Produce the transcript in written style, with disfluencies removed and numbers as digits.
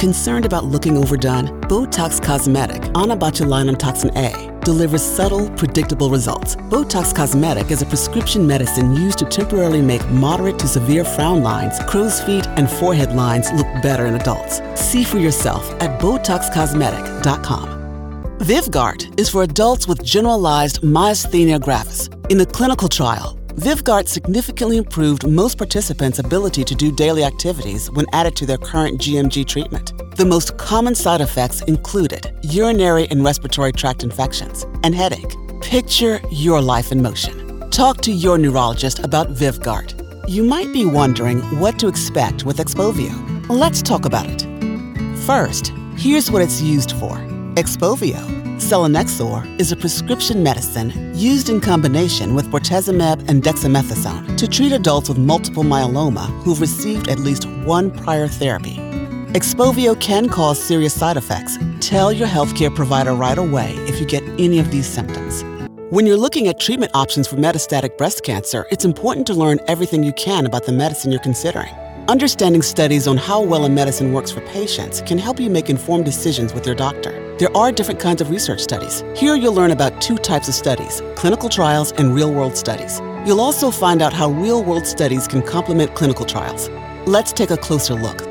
Concerned about looking overdone? Botox Cosmetic, onabotulinum toxin A, delivers subtle, predictable results. Botox Cosmetic is a prescription medicine used to temporarily make moderate to severe frown lines, crow's feet, and forehead lines look better in adults. See for yourself at BotoxCosmetic.com. Vyvgart is for adults with generalized myasthenia gravis. In the clinical trial, Vyvgart significantly improved most participants' ability to do daily activities when added to their current GMG treatment. The most common side effects included urinary and respiratory tract infections and headache. Picture your life in motion. Talk to your neurologist about Vyvgart. You might be wondering what to expect with Expovio. Let's talk about it. First, here's what it's used for. Expovio, selinexor, is a prescription medicine used in combination with bortezomib and dexamethasone to treat adults with multiple myeloma who've received at least one prior therapy. Expovio can cause serious side effects. Tell your healthcare provider right away if you get any of these symptoms. When you're looking at treatment options for metastatic breast cancer, it's important to learn everything you can about the medicine you're considering. Understanding studies on how well a medicine works for patients can help you make informed decisions with your doctor. There are different kinds of research studies. Here you'll learn about two types of studies, clinical trials and real-world studies. You'll also find out how real-world studies can complement clinical trials. Let's take a closer look.